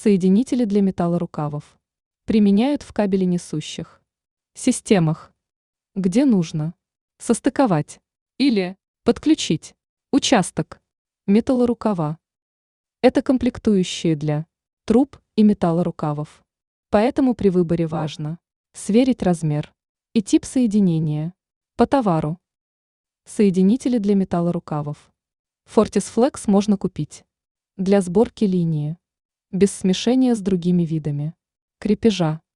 Соединители для металлорукавов. Применяют в кабеленесущих системах, где нужно состыковать или подключить участок металлорукава. Это комплектующие для труб и металлорукавов. Поэтому при выборе важно сверить размер и тип соединения по товару. Соединители для металлорукавов. FortisFlex можно купить для сборки линии, без смешения с другими видами крепежа.